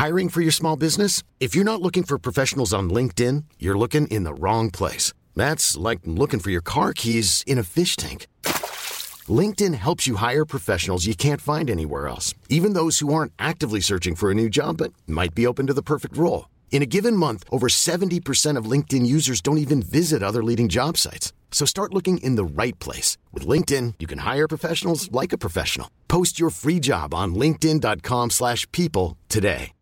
Hiring for your small business? If you're not looking for professionals on LinkedIn, you're looking in the wrong place. That's like looking for your car keys in a fish tank. LinkedIn helps you hire professionals you can't find anywhere else, even those who aren't actively searching for a new job but might be open to the perfect role. In a given month, over 70% of LinkedIn users don't even visit other leading job sites. So start looking in the right place. With LinkedIn, you can hire professionals like a professional. Post your free job on linkedin.com/people today.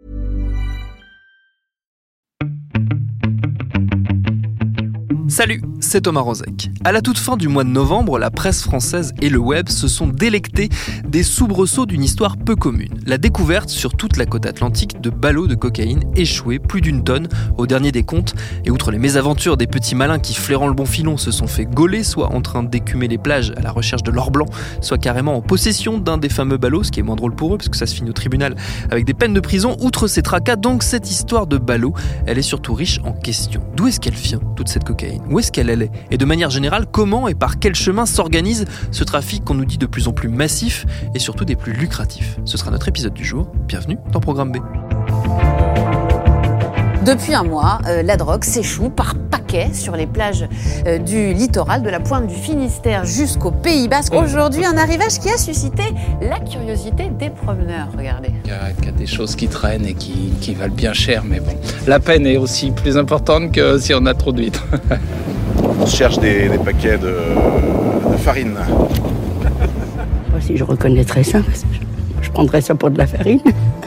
Salut, c'est Thomas Rozek. À la toute fin du mois de novembre, la presse française et le web se sont délectés des soubresauts d'une histoire peu commune. La découverte sur toute la côte atlantique de ballots de cocaïne échoués, plus d'une tonne, au dernier des comptes. Et outre les mésaventures des petits malins qui, flairant le bon filon, se sont fait gauler, soit en train d'écumer les plages à la recherche de l'or blanc, soit carrément en possession d'un des fameux ballots, ce qui est moins drôle pour eux, parce que ça se finit au tribunal avec des peines de prison. Outre ces tracas, donc, cette histoire de ballots, elle est surtout riche en questions. D'où est-ce qu'elle vient, toute cette cocaïne ? Où est-ce qu'elle allait ? Et de manière générale, comment et par quel chemin s'organise ce trafic qu'on nous dit de plus en plus massif et surtout des plus lucratifs ? Ce sera notre épisode du jour. Bienvenue dans Programme B. Depuis un mois, la drogue s'échoue par paquets sur les plages du littoral, de la pointe du Finistère jusqu'au Pays Basque. Aujourd'hui, un arrivage qui a suscité la curiosité des promeneurs. Regardez. Il y a des choses qui traînent et qui valent bien cher, mais bon, la peine est aussi plus importante que si on a trop d'huîtres. On cherche des paquets de farine. Moi, si je reconnaîtrais ça, je prendrais ça pour de la farine.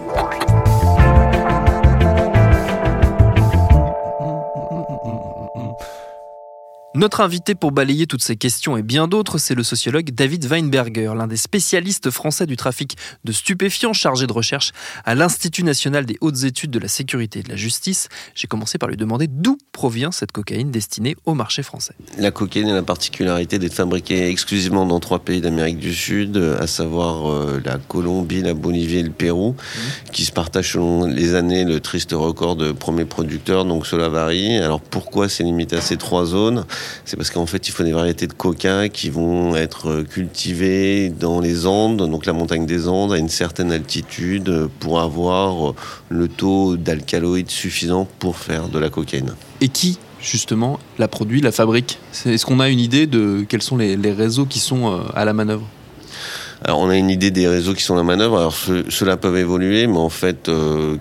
Notre invité pour balayer toutes ces questions et bien d'autres, c'est le sociologue David Weinberger, l'un des spécialistes français du trafic de stupéfiants chargé de recherche à l'Institut national des hautes études de la sécurité et de la justice. J'ai commencé par lui demander d'où provient cette cocaïne destinée au marché français. La cocaïne a la particularité d'être fabriquée exclusivement dans 3 pays d'Amérique du Sud, à savoir la Colombie, la Bolivie et le Pérou, qui se partagent selon les années le triste record de premier producteur, donc cela varie. Alors pourquoi c'est limité à ces 3 zones ? C'est parce qu'en fait, il faut des variétés de coca qui vont être cultivées dans les Andes, donc la montagne des Andes, à une certaine altitude, pour avoir le taux d'alcaloïdes suffisant pour faire de la cocaïne. Et qui, justement, la produit, la fabrique ? Est-ce qu'on a une idée de quels sont les réseaux qui sont à la manœuvre ? Alors, on a une idée des réseaux qui sont à la manœuvre. Alors, ceux-là peuvent évoluer, mais en fait,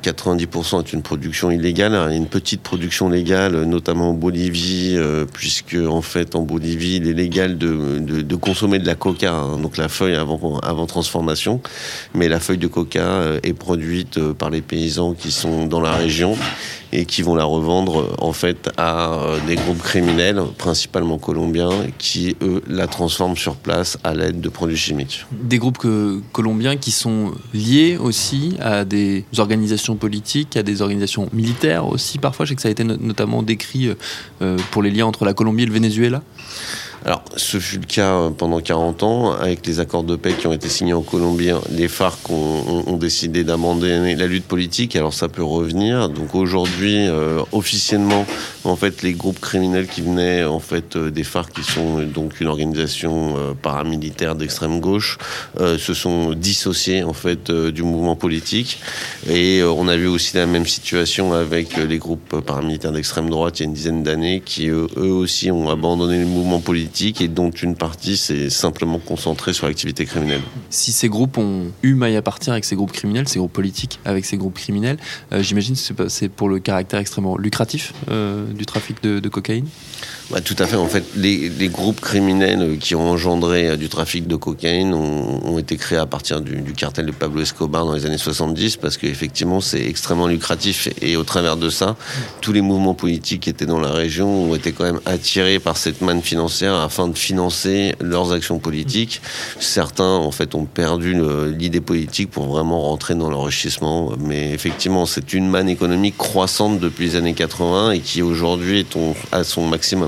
90% est une production illégale. Alors, il y a une petite production légale, notamment en Bolivie, puisque, en fait, en Bolivie, il est légal de consommer de la coca, hein, donc la feuille avant transformation. Mais la feuille de coca est produite par les paysans qui sont dans la région et qui vont la revendre, en fait, à des groupes criminels, principalement colombiens, qui, eux, la transforment sur place à l'aide de produits chimiques. Des groupes colombiens qui sont liés aussi à des organisations politiques, à des organisations militaires aussi parfois. Je sais que ça a été notamment décrit pour les liens entre la Colombie et le Venezuela. Alors, ce fut le cas pendant 40 ans, avec les accords de paix qui ont été signés en Colombie. Les FARC ont décidé d'abandonner la lutte politique, alors ça peut revenir. Donc aujourd'hui, officiellement, en fait, les groupes criminels qui venaient en fait des FARC, qui sont donc une organisation paramilitaire d'extrême gauche, se sont dissociés en fait du mouvement politique. Et on a vu aussi la même situation avec les groupes paramilitaires d'extrême droite il y a une dizaine d'années, qui eux aussi ont abandonné le mouvement politique et dont une partie s'est simplement concentrée sur l'activité criminelle. Si ces groupes ont eu maille à partir avec ces groupes criminels, ces groupes politiques avec ces groupes criminels, j'imagine que c'est pour le caractère extrêmement lucratif du trafic de cocaïne ? Bah, tout à fait. En fait, les groupes criminels qui ont engendré du trafic de cocaïne ont été créés à partir du cartel de Pablo Escobar dans les années 70, parce qu'effectivement, c'est extrêmement lucratif. Et au travers de ça, tous les mouvements politiques qui étaient dans la région ont été quand même attirés par cette manne financière afin de financer leurs actions politiques. Certains, en fait, ont perdu l'idée politique pour vraiment rentrer dans l'enrichissement. Mais effectivement, c'est une manne économique croissante depuis les années 80 et qui aujourd'hui est à son maximum.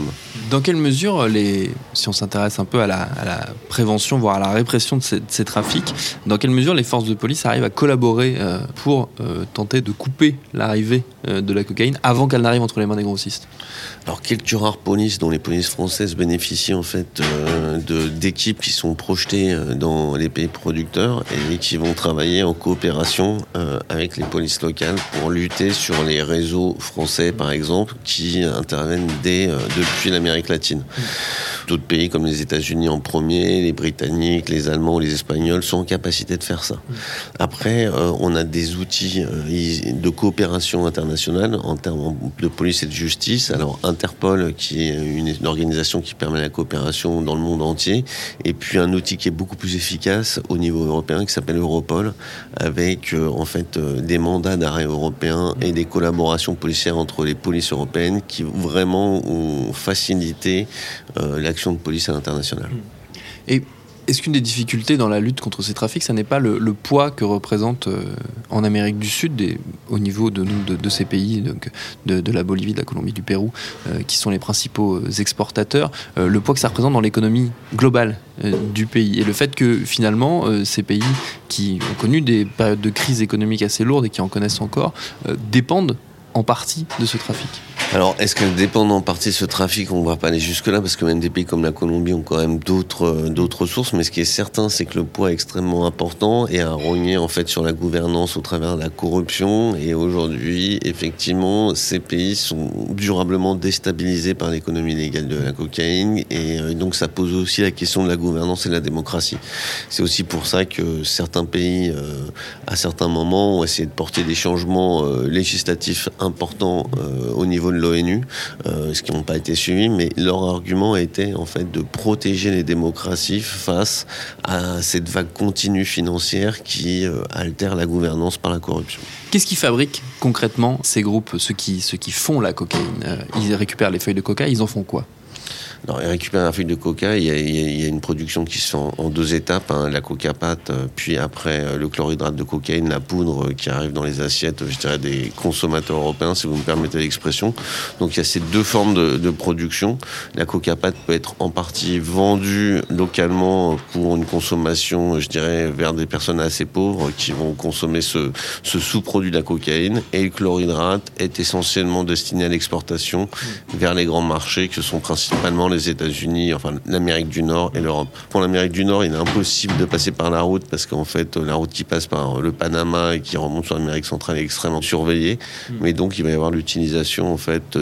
Dans quelle mesure, si on s'intéresse un peu à la prévention, voire à la répression de ces trafics, dans quelle mesure les forces de police arrivent à collaborer pour tenter de couper l'arrivée de la cocaïne avant qu'elle n'arrive entre les mains des grossistes ? Alors, quelques rares polices dont les polices françaises bénéficient en fait d'équipes qui sont projetées dans les pays producteurs et qui vont travailler en coopération avec les polices locales pour lutter sur les réseaux français, par exemple, qui interviennent depuis l'Amérique latine. D'autres pays comme les États-Unis en premier, les Britanniques, les Allemands, les Espagnols sont en capacité de faire ça. Après, on a des outils de coopération internationale en termes de police et de justice. Alors, Interpol, qui est une organisation qui permet la coopération dans le monde entier, et puis un outil qui est beaucoup plus efficace au niveau européen, qui s'appelle Europol, avec des mandats d'arrêt européens et des collaborations policières entre les polices européennes qui vraiment ont facilité l'action de police à l'international. Et est-ce qu'une des difficultés dans la lutte contre ces trafics, ça n'est pas le poids que représente en Amérique du Sud, au niveau de ces pays, donc de la Bolivie, de la Colombie, du Pérou, qui sont les principaux exportateurs, le poids que ça représente dans l'économie globale du pays, et le fait que finalement ces pays qui ont connu des périodes de crise économique assez lourdes et qui en connaissent encore, dépendent en partie de ce trafic. Alors, est-ce qu'elles dépendent en partie de ce trafic ? On ne va pas aller jusque-là, parce que même des pays comme la Colombie ont quand même d'autres sources. Mais ce qui est certain, c'est que le poids est extrêmement important et a rogné en fait sur la gouvernance au travers de la corruption. Et aujourd'hui, effectivement, ces pays sont durablement déstabilisés par l'économie légale de la cocaïne. Et donc, ça pose aussi la question de la gouvernance et de la démocratie. C'est aussi pour ça que certains pays, à certains moments, ont essayé de porter des changements législatifs importants au niveau de l'ONU, ce qui n'ont pas été suivis, mais leur argument était en fait de protéger les démocraties face à cette vague continue financière qui altère la gouvernance par la corruption. Qu'est-ce qui fabrique concrètement ces groupes, ceux qui font la cocaïne ? Ils récupèrent les feuilles de coca, ils en font quoi ? Alors, ils récupèrent la feuille de coca, il y a une production qui se fait en 2 étapes, la coca-pâte, puis après le chlorhydrate de cocaïne, la poudre qui arrive dans les assiettes, je dirais, des consommateurs européens, si vous me permettez l'expression. Donc, il y a ces 2 formes de production. La coca-pâte peut être en partie vendue localement pour une consommation, je dirais, vers des personnes assez pauvres qui vont consommer ce sous-produit de la cocaïne. Et le chlorhydrate est essentiellement destiné à l'exportation vers les grands marchés, que sont principalement les États-Unis, enfin l'Amérique du Nord et l'Europe. Pour l'Amérique du Nord, il est impossible de passer par la route parce qu'en fait, la route qui passe par le Panama et qui remonte sur l'Amérique centrale est extrêmement surveillée. Mais donc, il va y avoir l'utilisation en fait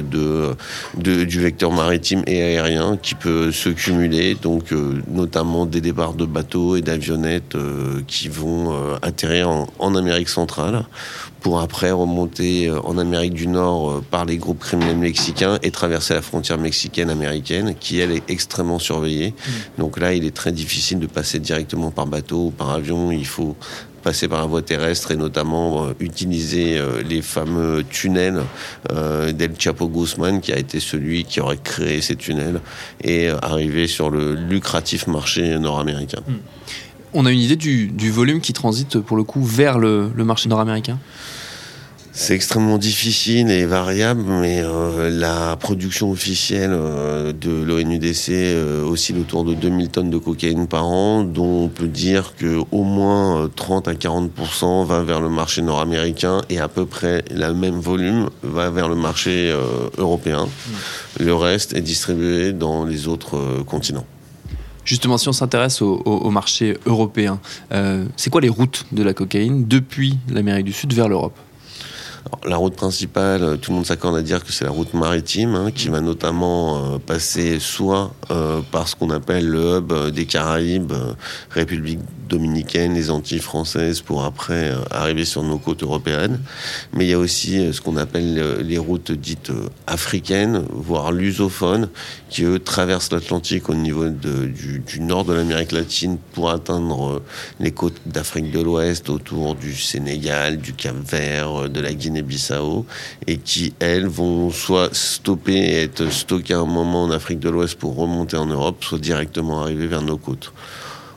du vecteur maritime et aérien qui peut se cumuler, donc notamment des départs de bateaux et d'avionnettes qui vont atterrir en Amérique centrale, pour après remonter en Amérique du Nord par les groupes criminels mexicains et traverser la frontière mexicaine-américaine, qui elle est extrêmement surveillée. Donc là, il est très difficile de passer directement par bateau ou par avion. Il faut passer par la voie terrestre et notamment utiliser les fameux tunnels d'El Chapo Guzman, qui a été celui qui aurait créé ces tunnels, et arriver sur le lucratif marché nord-américain. On a une idée du volume qui transite pour le coup vers le marché nord-américain ? C'est extrêmement difficile et variable, mais la production officielle de l'ONUDC oscille autour de 2000 tonnes de cocaïne par an, dont on peut dire qu'au moins 30 à 40% va vers le marché nord-américain et à peu près le même volume va vers le marché européen. Le reste est distribué dans les autres continents. Justement, si on s'intéresse au marché européen, c'est quoi les routes de la cocaïne depuis l'Amérique du Sud vers l'Europe ? Alors, la route principale, tout le monde s'accorde à dire que c'est la route maritime, qui va notamment passer soit par ce qu'on appelle le hub des Caraïbes, République dominicaine, les Antilles françaises, pour après arriver sur nos côtes européennes. Mais il y a aussi ce qu'on appelle les routes dites africaines, voire lusophones, qui eux traversent l'Atlantique au niveau du nord de l'Amérique latine pour atteindre les côtes d'Afrique de l'Ouest, autour du Sénégal, du Cap-Vert, de la Guinée-Bissau, et qui, elles, vont soit stopper et être stockées à un moment en Afrique de l'Ouest pour remonter en Europe, soit directement arriver vers nos côtes.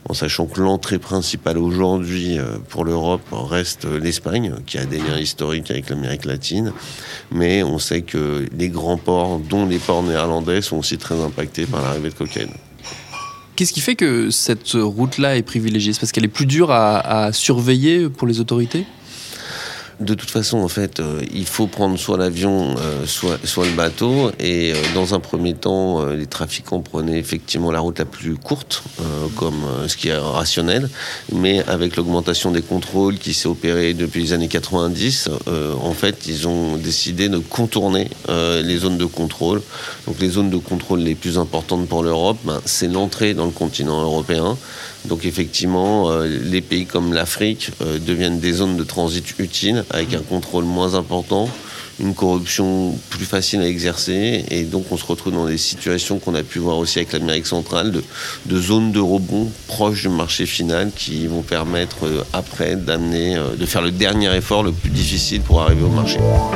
en sachant que l'entrée principale aujourd'hui pour l'Europe reste l'Espagne, qui a des liens historiques avec l'Amérique latine, mais on sait que les grands ports, dont les ports néerlandais, sont aussi très impactés par l'arrivée de cocaïne. Qu'est-ce qui fait que cette route-là est privilégiée ? C'est parce qu'elle est plus dure à surveiller pour les autorités ? De toute façon, en fait, il faut prendre soit l'avion, soit le bateau. Et dans un premier temps, les trafiquants prenaient effectivement la route la plus courte, comme ce qui est rationnel. Mais avec l'augmentation des contrôles qui s'est opérée depuis les années 90, en fait, ils ont décidé de contourner les zones de contrôle. Donc les zones de contrôle les plus importantes pour l'Europe, c'est l'entrée dans le continent européen. Donc effectivement, les pays comme l'Afrique deviennent des zones de transit utiles, avec un contrôle moins important, une corruption plus facile à exercer, et donc on se retrouve dans des situations qu'on a pu voir aussi avec l'Amérique centrale, de zones de rebond proches du marché final, qui vont permettre après de faire le dernier effort le plus difficile pour arriver au marché.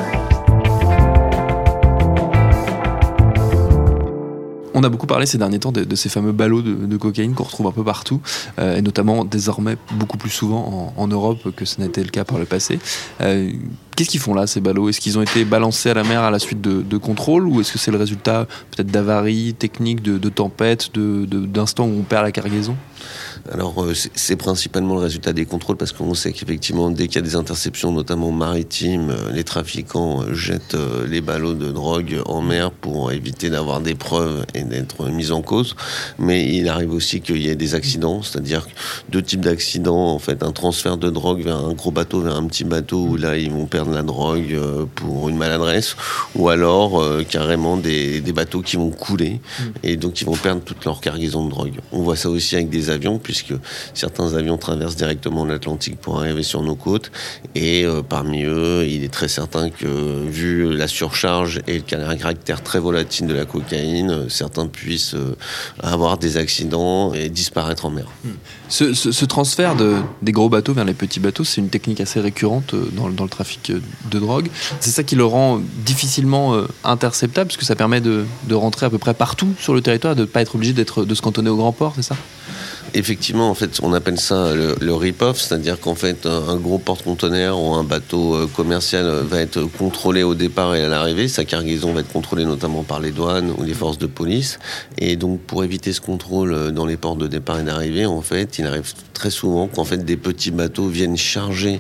On a beaucoup parlé ces derniers temps de ces fameux ballots de cocaïne qu'on retrouve un peu partout, et notamment désormais beaucoup plus souvent en Europe que ce n'était le cas par le passé. Qu'est-ce qu'ils font là, ces ballots ? Est-ce qu'ils ont été balancés à la mer à la suite de contrôles, ou est-ce que c'est le résultat peut-être d'avaries techniques, de tempêtes, d'instants où on perd la cargaison ? Alors, c'est principalement le résultat des contrôles, parce qu'on sait qu'effectivement, dès qu'il y a des interceptions, notamment maritimes, les trafiquants jettent les ballots de drogue en mer pour éviter d'avoir des preuves et d'être mis en cause. Mais il arrive aussi qu'il y ait des accidents, c'est-à-dire deux types d'accidents. En fait, un transfert de drogue vers un gros bateau, vers un petit bateau, où là, ils vont perdre la drogue pour une maladresse, ou alors carrément des bateaux qui vont couler, et donc ils vont perdre toute leur cargaison de drogue. On voit ça aussi avec des avions, puisque certains avions traversent directement l'Atlantique pour arriver sur nos côtes, et parmi eux, il est très certain que, vu la surcharge et le caractère très volatile de la cocaïne, certains puissent avoir des accidents et disparaître en mer. Ce transfert des gros bateaux vers les petits bateaux, c'est une technique assez récurrente dans le trafic de drogue. C'est ça qui le rend difficilement interceptable, parce que ça permet de rentrer à peu près partout sur le territoire, de ne pas être obligé de se cantonner au grand port, c'est ça ? Effectivement, en fait, on appelle ça le rip-off, c'est-à-dire qu'en fait, un gros porte-conteneur ou un bateau commercial va être contrôlé au départ et à l'arrivée. Sa cargaison va être contrôlée notamment par les douanes ou les forces de police. Et donc, pour éviter ce contrôle dans les ports de départ et d'arrivée, en fait, il arrive très souvent qu'en fait, des petits bateaux viennent charger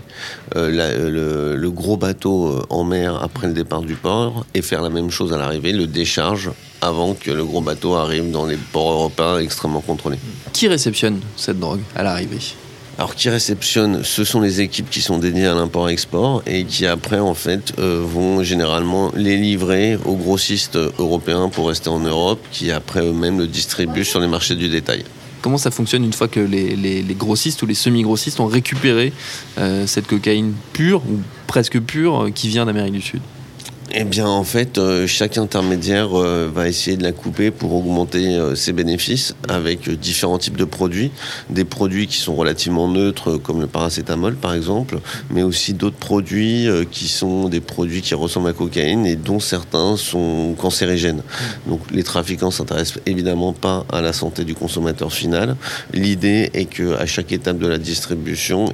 le gros bateau en mer après le départ du port, et faire la même chose à l'arrivée, le décharge avant que le gros bateau arrive dans les ports européens extrêmement contrôlés. Qui réceptionne cette drogue à l'arrivée ? Alors, qui réceptionne, ce sont les équipes qui sont dédiées à l'import-export, et qui après, en fait, vont généralement les livrer aux grossistes européens pour rester en Europe, qui après eux-mêmes le distribuent sur les marchés du détail. Comment ça fonctionne une fois que les grossistes ou les semi-grossistes ont récupéré cette cocaïne pure, ou presque pure, qui vient d'Amérique du Sud ? Eh bien, en fait, chaque intermédiaire va essayer de la couper pour augmenter ses bénéfices avec différents types de produits. Des produits qui sont relativement neutres, comme le paracétamol, par exemple, mais aussi d'autres produits qui sont des produits qui ressemblent à la cocaïne et dont certains sont cancérigènes. Donc, les trafiquants s'intéressent évidemment pas à la santé du consommateur final. L'idée est qu'à chaque étape de la distribution,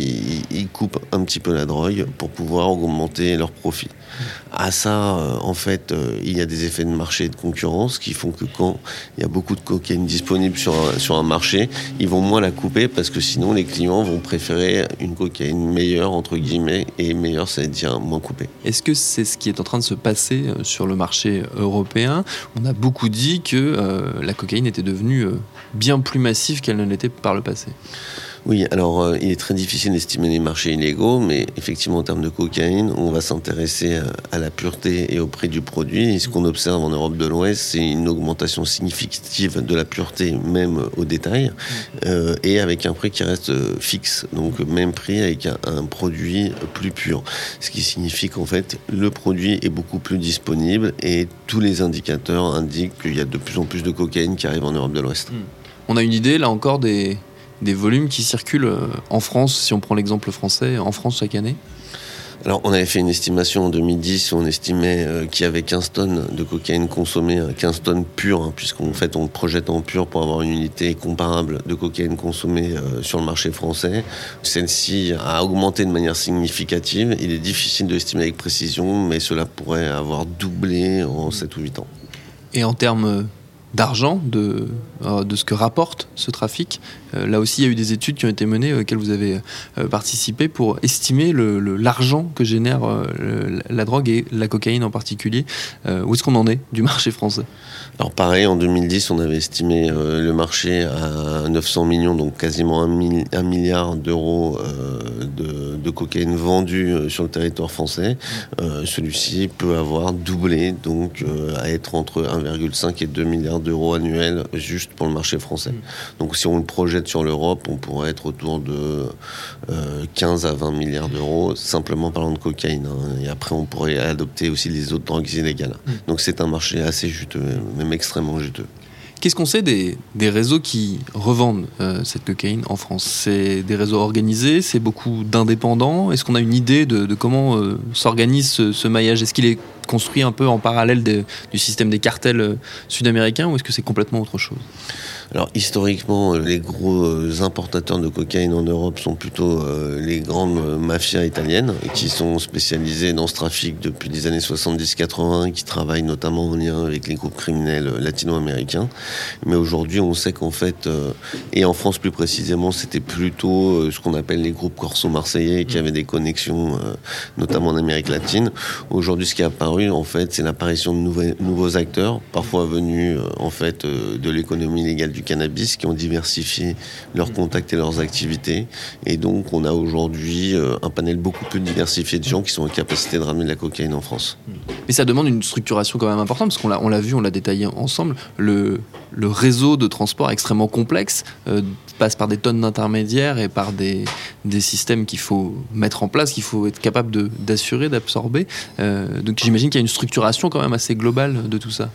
ils coupent un petit peu la drogue pour pouvoir augmenter leurs profits. À ça, en fait, il y a des effets de marché et de concurrence qui font que quand il y a beaucoup de cocaïne disponible sur un marché, ils vont moins la couper, parce que sinon les clients vont préférer une cocaïne meilleure, entre guillemets, et meilleure, ça veut dire moins coupée. Est-ce que c'est ce qui est en train de se passer sur le marché européen ? On a beaucoup dit que la cocaïne était devenue bien plus massive qu'elle ne l'était par le passé. Oui, alors il est très difficile d'estimer les marchés illégaux, mais effectivement en termes de cocaïne, on va s'intéresser à la pureté et au prix du produit. Et ce qu'on observe en Europe de l'Ouest, c'est une augmentation significative de la pureté, même au détail, et avec un prix qui reste fixe. Donc même prix avec un produit plus pur. Ce qui signifie qu'en fait, le produit est beaucoup plus disponible, et tous les indicateurs indiquent qu'il y a de plus en plus de cocaïne qui arrive en Europe de l'Ouest. On a une idée, là encore, des volumes qui circulent en France, si on prend l'exemple français, en France chaque année ? Alors, on avait fait une estimation en 2010 où on estimait qu'il y avait 15 tonnes de cocaïne consommée, 15 tonnes pures, puisqu'en fait, on projette en pur pour avoir une unité comparable de cocaïne consommée sur le marché français. Celle-ci a augmenté de manière significative. Il est difficile de estimer avec précision, mais cela pourrait avoir doublé en 7 ou 8 ans. Et en termes d'argent, de ce que rapporte ce trafic, là aussi il y a eu des études qui ont été menées auxquelles vous avez participé pour estimer l'argent que génère la drogue et la cocaïne en particulier. Où est-ce qu'on en est du marché français ? Alors pareil, en 2010, on avait estimé le marché à 900 millions, donc quasiment 1 milliard d'euros de cocaïne vendue sur le territoire français. Celui-ci peut avoir doublé, donc à être entre 1,5 et 2 milliards d'euros annuels juste pour le marché français. Donc si on le projette sur l'Europe, on pourrait être autour de 15 à 20 milliards d'euros, simplement parlant de cocaïne. Et après, on pourrait adopter aussi les autres drogues illégales. Donc c'est un marché assez juteux, même extrêmement juteux. Qu'est-ce qu'on sait des réseaux qui revendent cette cocaïne en France ? C'est des réseaux organisés, c'est beaucoup d'indépendants. Est-ce qu'on a une idée de comment s'organise ce maillage ? Est-ce qu'il est construit un peu en parallèle du système des cartels sud-américains ou est-ce que c'est complètement autre chose ? Alors historiquement, les gros importateurs de cocaïne en Europe sont plutôt les grandes mafias italiennes qui sont spécialisées dans ce trafic depuis les années 70-80, qui travaillent notamment en lien avec les groupes criminels latino-américains. Mais aujourd'hui, on sait qu'en fait, et en France plus précisément, c'était plutôt ce qu'on appelle les groupes corso-marseillais qui avaient des connexions, notamment en Amérique latine. Aujourd'hui, ce qui est apparu, en fait, c'est l'apparition de nouveaux acteurs, parfois venus en fait de l'économie légale du cannabis, qui ont diversifié leurs contacts et leurs activités. Et donc, on a aujourd'hui un panel beaucoup plus diversifié de gens qui sont en capacité de ramener de la cocaïne en France. Mais ça demande une structuration quand même importante, parce qu'on l'a vu, on l'a détaillé ensemble. Le réseau de transport extrêmement complexe passe par des tonnes d'intermédiaires et par des systèmes qu'il faut mettre en place, qu'il faut être capable d'assurer, d'absorber. Donc j'imagine qu'il y a une structuration quand même assez globale de tout ça.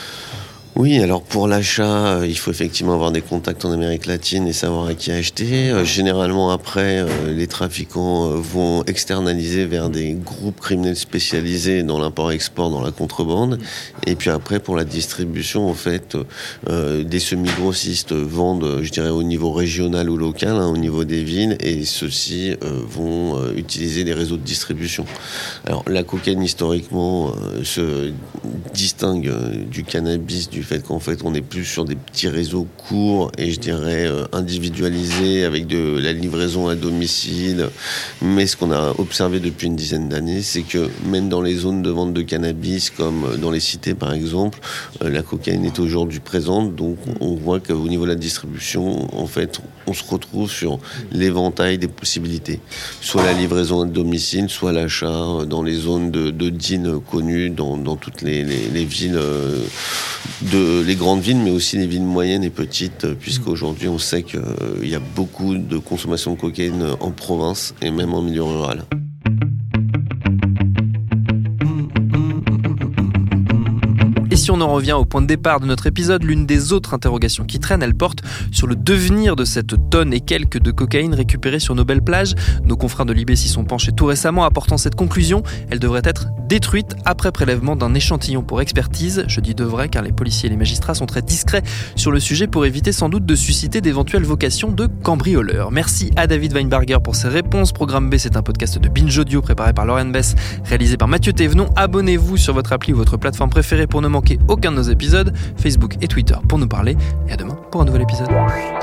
Oui, alors pour l'achat, il faut effectivement avoir des contacts en Amérique latine et savoir à qui acheter. Généralement, après, les trafiquants vont externaliser vers des groupes criminels spécialisés dans l'import-export, dans la contrebande. Et puis après, pour la distribution, en fait, des semi-grossistes vendent, je dirais, au niveau régional ou local, au niveau des villes, et ceux-ci vont utiliser des réseaux de distribution. Alors, la cocaïne, historiquement, se distingue du cannabis, du fait qu'en fait on est plus sur des petits réseaux courts et je dirais individualisés avec de la livraison à domicile. Mais ce qu'on a observé depuis une dizaine d'années, c'est que même dans les zones de vente de cannabis, comme dans les cités par exemple, la cocaïne est aujourd'hui présente. Donc on voit qu'au niveau de la distribution, en fait, on se retrouve sur l'éventail des possibilités. Soit la livraison à domicile, soit l'achat dans les zones de deal connues dans toutes les villes les grandes villes, mais aussi les villes moyennes et petites, puisqu'aujourd'hui on sait qu'il y a beaucoup de consommation de cocaïne en province et même en milieu rural. Et si on en revient au point de départ de notre épisode, l'une des autres interrogations qui traîne, elle porte sur le devenir de cette tonne et quelques de cocaïne récupérée sur nos belles plages. Nos confrères de Libé s'y sont penchés tout récemment, apportant cette conclusion. Elle devrait être détruite après prélèvement d'un échantillon pour expertise. Je dis devrait car les policiers et les magistrats sont très discrets sur le sujet pour éviter sans doute de susciter d'éventuelles vocations de cambrioleurs. Merci à David Weinberger pour ses réponses. Programme B, c'est un podcast de Binge Audio préparé par Laurent Bess, réalisé par Mathieu Thévenon. Abonnez-vous sur votre appli ou votre plateforme préférée pour ne manquer aucun de nos épisodes, Facebook et Twitter pour nous parler, et à demain pour un nouvel épisode.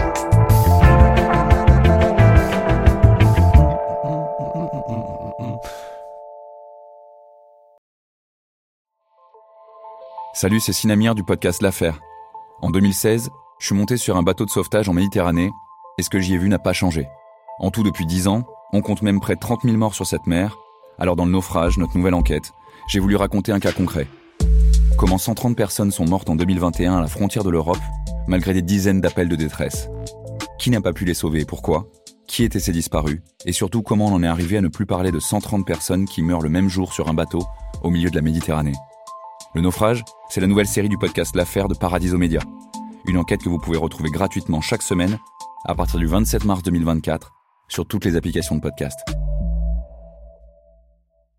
Salut, c'est Sinamir du podcast L'Affaire. En 2016, je suis monté sur un bateau de sauvetage en Méditerranée, et ce que j'y ai vu n'a pas changé. En tout, depuis 10 ans, on compte même près de 30 000 morts sur cette mer. Alors dans le naufrage, notre nouvelle enquête, j'ai voulu raconter un cas concret. Comment 130 personnes sont mortes en 2021 à la frontière de l'Europe, malgré des dizaines d'appels de détresse. Qui n'a pas pu les sauver et pourquoi ? Qui étaient ces disparus ? Et surtout, comment on en est arrivé à ne plus parler de 130 personnes qui meurent le même jour sur un bateau, au milieu de la Méditerranée ? Le naufrage, c'est la nouvelle série du podcast L'Affaire de Paradiso Média. Une enquête que vous pouvez retrouver gratuitement chaque semaine, à partir du 27 mars 2024, sur toutes les applications de podcast.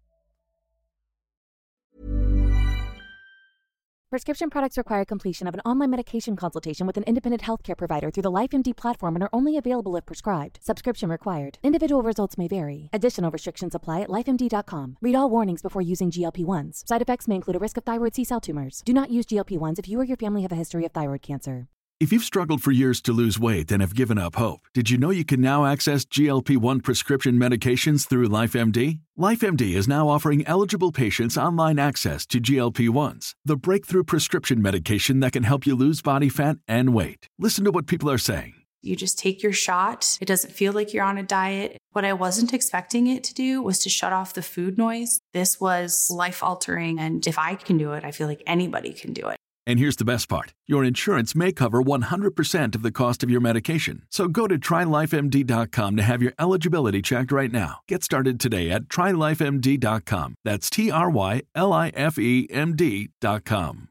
Prescription products require completion of an online medication consultation with an independent healthcare provider through the LifeMD platform and are only available if prescribed. Subscription required. Individual results may vary. Additional restrictions apply at lifemd.com. Read all warnings before using GLP-1s. Side effects may include a risk of thyroid C-cell tumors. Do not use GLP-1s if you or your family have a history of thyroid cancer. If you've struggled for years to lose weight and have given up hope, did you know you can now access GLP-1 prescription medications through LifeMD? LifeMD is now offering eligible patients online access to GLP-1s, the breakthrough prescription medication that can help you lose body fat and weight. Listen to what people are saying. You just take your shot. It doesn't feel like you're on a diet. What I wasn't expecting it to do was to shut off the food noise. This was life-altering, and if I can do it, I feel like anybody can do it. And here's the best part. Your insurance may cover 100% of the cost of your medication. So go to TryLifeMD.com to have your eligibility checked right now. Get started today at TryLifeMD.com. That's TryLifeMD.com.